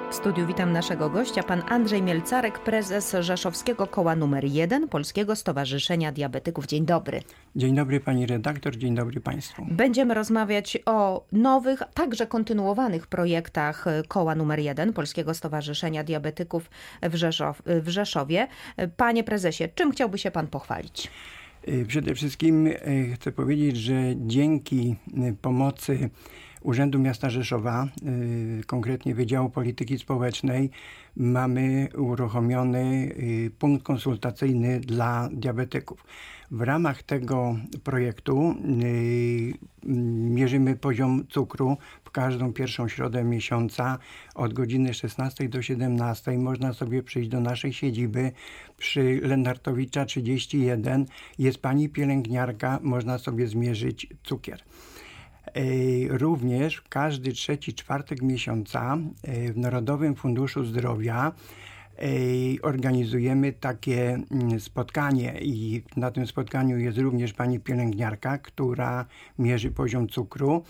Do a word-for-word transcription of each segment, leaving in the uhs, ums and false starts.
W studiu witam naszego gościa, pan Andrzej Mielcarek, prezes Rzeszowskiego Koła numer jeden Polskiego Stowarzyszenia Diabetyków. Dzień dobry. Dzień dobry pani redaktor, dzień dobry państwu. Będziemy rozmawiać o nowych, także kontynuowanych projektach Koła numer jeden Polskiego Stowarzyszenia Diabetyków w, Rzeszow, w Rzeszowie. Panie prezesie, czym chciałby się pan pochwalić? Przede wszystkim chcę powiedzieć, że dzięki pomocy Urzędu Miasta Rzeszowa, konkretnie Wydziału Polityki Społecznej, mamy uruchomiony punkt konsultacyjny dla diabetyków. W ramach tego projektu mierzymy poziom cukru w każdą pierwszą środę miesiąca od godziny szesnastej do siedemnastej. Można sobie przyjść do naszej siedziby przy Lenartowicza trzydzieści jeden. Jest pani pielęgniarka, można sobie zmierzyć cukier. Również każdy trzeci czwartek miesiąca w Narodowym Funduszu Zdrowia organizujemy takie spotkanie i na tym spotkaniu jest również pani pielęgniarka, która mierzy poziom cukru.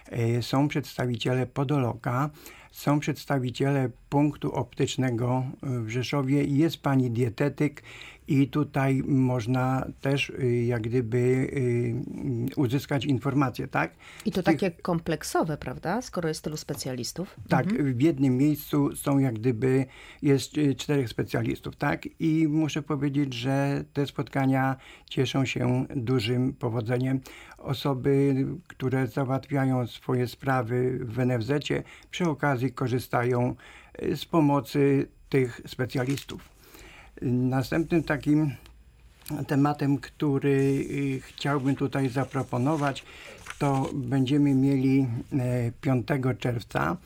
Są przedstawiciele podologa, są przedstawiciele punktu optycznego w Rzeszowie, jest pani dietetyk i tutaj można też jak gdyby uzyskać informacje, tak? I to takie kompleksowe, prawda? Skoro jest tylu specjalistów. Tak, mhm. w jednym miejscu są jak gdyby, jest czterech specjalistów, tak? I muszę powiedzieć, że te spotkania cieszą się dużym powodzeniem. Osoby, które załatwiają swoje sprawy w en ef zecie, przy okazji korzystają z pomocy tych specjalistów. Następnym takim tematem, który chciałbym tutaj zaproponować, to będziemy mieli piątego czerwca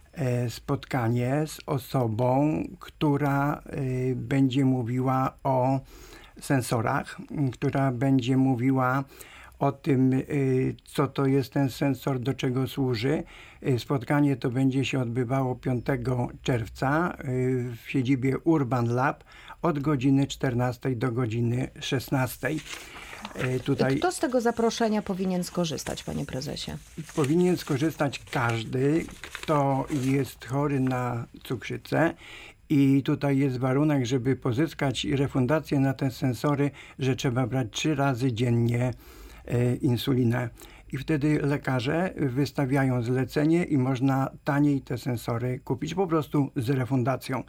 spotkanie z osobą, która będzie mówiła o sensorach, która będzie mówiła o tym, co to jest ten sensor, do czego służy. Spotkanie to będzie się odbywało piątego czerwca w siedzibie Urban Lab od godziny czternastej do godziny szesnastej. Tutaj... Kto z tego zaproszenia powinien skorzystać, panie prezesie? Powinien skorzystać każdy, kto jest chory na cukrzycę. I tutaj jest warunek, żeby pozyskać refundację na te sensory, że trzeba brać trzy razy dziennie insulinę. I wtedy lekarze wystawiają zlecenie i można taniej te sensory kupić po prostu z refundacją.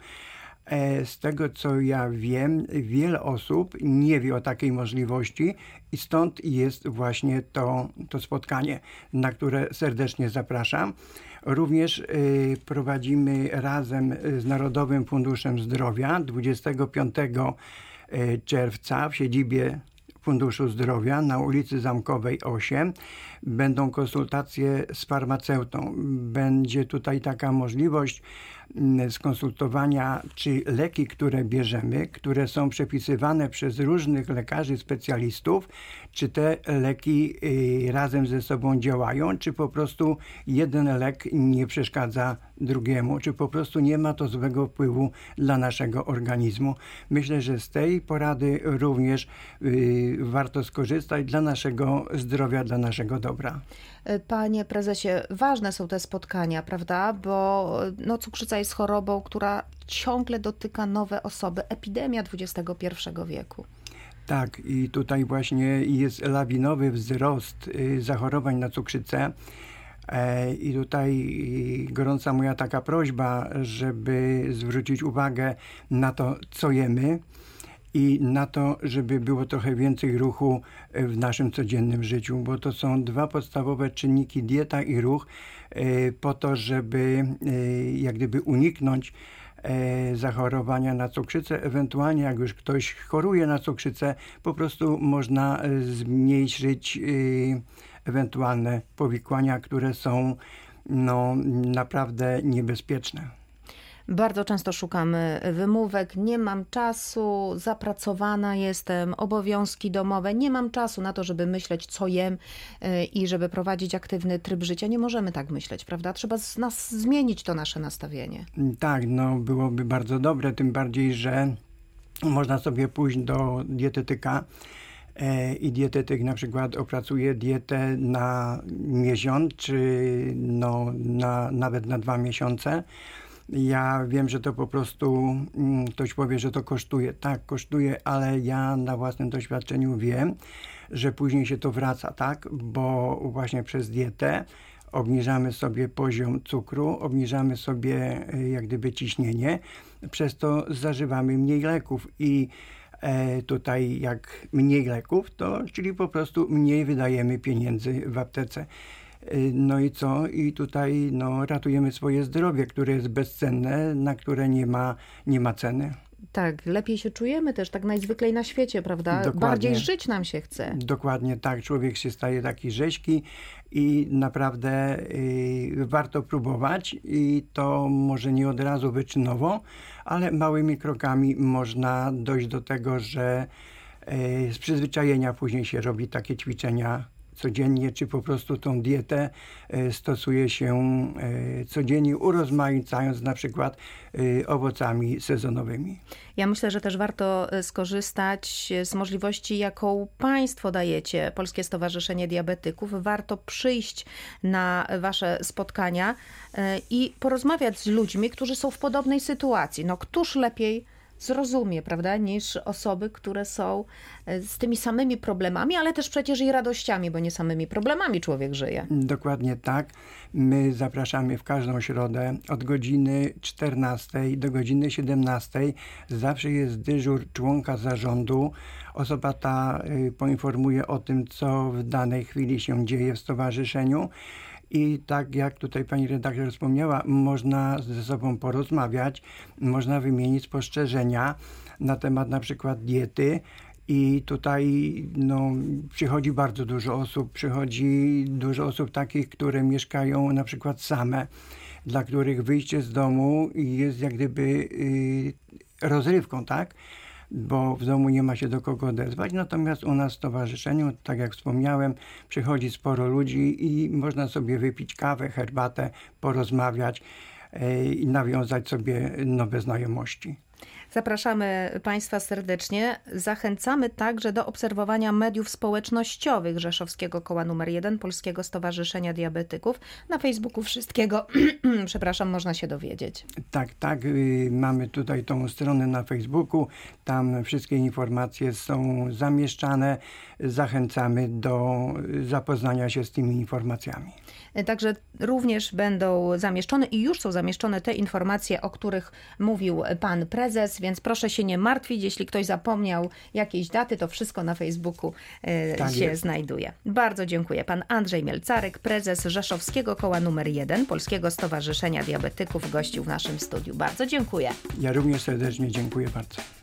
Z tego co ja wiem, wiele osób nie wie o takiej możliwości i stąd jest właśnie to, to spotkanie, na które serdecznie zapraszam. Również y, prowadzimy razem z Narodowym Funduszem Zdrowia dwudziestego piątego czerwca w siedzibie Funduszu Zdrowia na ulicy Zamkowej osiem. Będą konsultacje z farmaceutą. Będzie tutaj taka możliwość skonsultowania, czy leki, które bierzemy, które są przepisywane przez różnych lekarzy specjalistów, czy te leki razem ze sobą działają, czy po prostu jeden lek nie przeszkadza drugiemu, czy po prostu nie ma to złego wpływu dla naszego organizmu. Myślę, że z tej porady również y, warto skorzystać dla naszego zdrowia, dla naszego dobra. Panie prezesie, ważne są te spotkania, prawda? Bo no, cukrzyca jest chorobą, która ciągle dotyka nowe osoby. Epidemia dwudziestego pierwszego wieku. Tak, i tutaj właśnie jest lawinowy wzrost zachorowań na cukrzycę. I tutaj gorąca moja taka prośba, żeby zwrócić uwagę na to, co jemy i na to, żeby było trochę więcej ruchu w naszym codziennym życiu, bo to są dwa podstawowe czynniki, dieta i ruch, po to, żeby jak gdyby uniknąć zachorowania na cukrzycę. Ewentualnie jak już ktoś choruje na cukrzycę, po prostu można zmniejszyć ewentualne powikłania, które są no, naprawdę niebezpieczne. Bardzo często szukamy wymówek, nie mam czasu, zapracowana jestem, obowiązki domowe, nie mam czasu na to, żeby myśleć, co jem i żeby prowadzić aktywny tryb życia. Nie możemy tak myśleć, prawda? Trzeba z nas zmienić to nasze nastawienie. Tak, no byłoby bardzo dobre, tym bardziej, że można sobie pójść do dietetyka i dietetyk na przykład opracuje dietę na miesiąc, czy no, na, nawet na dwa miesiące. Ja wiem, że to po prostu mm, ktoś powie, że to kosztuje. Tak, kosztuje, ale ja na własnym doświadczeniu wiem, że później się to wraca, tak? Bo właśnie przez dietę obniżamy sobie poziom cukru, obniżamy sobie y, jak gdyby ciśnienie, przez to zażywamy mniej leków i e, tutaj jak mniej leków, to czyli po prostu mniej wydajemy pieniędzy w aptece. No i co? I tutaj no, ratujemy swoje zdrowie, które jest bezcenne, na które nie ma, nie ma ceny. Tak, lepiej się czujemy też, tak najzwyklej na świecie, prawda? Dokładnie. Bardziej żyć nam się chce. Dokładnie tak. Człowiek się staje taki rzeźki i naprawdę y, warto próbować i to może nie od razu wyczynowo, ale małymi krokami można dojść do tego, że y, z przyzwyczajenia później się robi takie ćwiczenia codziennie, czy po prostu tą dietę e, stosuje się e, codziennie, urozmaicając na przykład e, owocami sezonowymi. Ja myślę, że też warto skorzystać z możliwości, jaką państwo dajecie, Polskie Stowarzyszenie Diabetyków. Warto przyjść na wasze spotkania e, i porozmawiać z ludźmi, którzy są w podobnej sytuacji. No któż lepiej zrozumie, prawda, niż osoby, które są z tymi samymi problemami, ale też przecież i radościami, bo nie samymi problemami człowiek żyje. Dokładnie tak. My zapraszamy w każdą środę od godziny czternastej do godziny siedemnastej. Zawsze jest dyżur członka zarządu. Osoba ta y, poinformuje o tym, co w danej chwili się dzieje w stowarzyszeniu. I tak jak tutaj pani redaktor wspomniała, można ze sobą porozmawiać, można wymienić spostrzeżenia na temat na przykład diety i tutaj no, przychodzi bardzo dużo osób, przychodzi dużo osób takich, które mieszkają na przykład same, dla których wyjście z domu jest jak gdyby yy, rozrywką, tak? Bo w domu nie ma się do kogo odezwać. Natomiast u nas w stowarzyszeniu, tak jak wspomniałem, przychodzi sporo ludzi i można sobie wypić kawę, herbatę, porozmawiać yy, i nawiązać sobie nowe znajomości. Zapraszamy Państwa serdecznie. Zachęcamy także do obserwowania mediów społecznościowych Rzeszowskiego Koła numer jeden Polskiego Stowarzyszenia Diabetyków. Na Facebooku wszystkiego, przepraszam, można się dowiedzieć. Tak, tak. Yy, mamy tutaj tą stronę na Facebooku. Tam wszystkie informacje są zamieszczane. Zachęcamy do zapoznania się z tymi informacjami. Także również będą zamieszczone i już są zamieszczone te informacje, o których mówił pan prezes, więc proszę się nie martwić, jeśli ktoś zapomniał jakiejś daty, to wszystko na Facebooku tak się jest. znajduje. Bardzo dziękuję. Pan Andrzej Mielcarek, prezes Rzeszowskiego Koła numer jeden Polskiego Stowarzyszenia Diabetyków, gościł w naszym studiu. Bardzo dziękuję. Ja również serdecznie dziękuję bardzo.